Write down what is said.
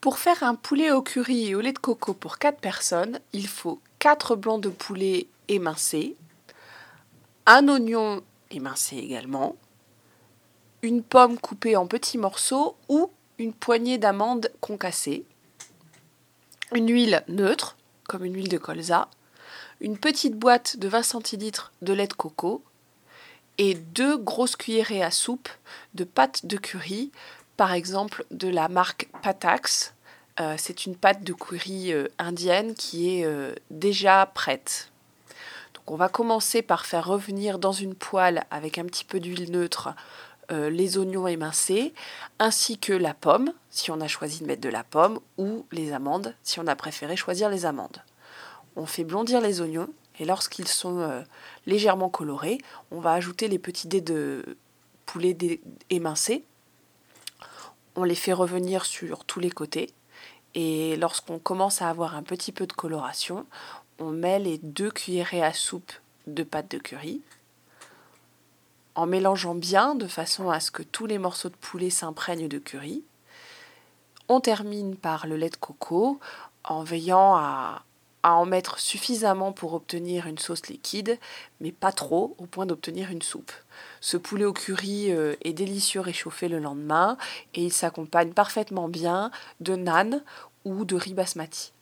Pour faire un poulet au curry et au lait de coco pour 4 personnes, il faut 4 blancs de poulet émincés, un oignon émincé également, une pomme coupée en petits morceaux ou une poignée d'amandes concassées, une huile neutre, comme une huile de colza, une petite boîte de 20 centilitres de lait de coco et 2 grosses cuillerées à soupe de pâte de curry, par exemple de la marque Patax. C'est une pâte de curry indienne qui est déjà prête. Donc on va commencer par faire revenir dans une poêle avec un petit peu d'huile neutre les oignons émincés, ainsi que la pomme, si on a choisi de mettre de la pomme, ou les amandes, si on a préféré choisir les amandes. On fait blondir les oignons, et lorsqu'ils sont légèrement colorés, on va ajouter les petits dés de poulet émincés. On les fait revenir sur tous les côtés, et lorsqu'on commence à avoir un petit peu de coloration, on met les 2 cuillerées à soupe de pâte de curry, en mélangeant bien de façon à ce que tous les morceaux de poulet s'imprègnent de curry. On termine par le lait de coco en veillant à en mettre suffisamment pour obtenir une sauce liquide, mais pas trop au point d'obtenir une soupe. Ce poulet au curry est délicieux réchauffé le lendemain et il s'accompagne parfaitement bien de naan ou de riz basmati.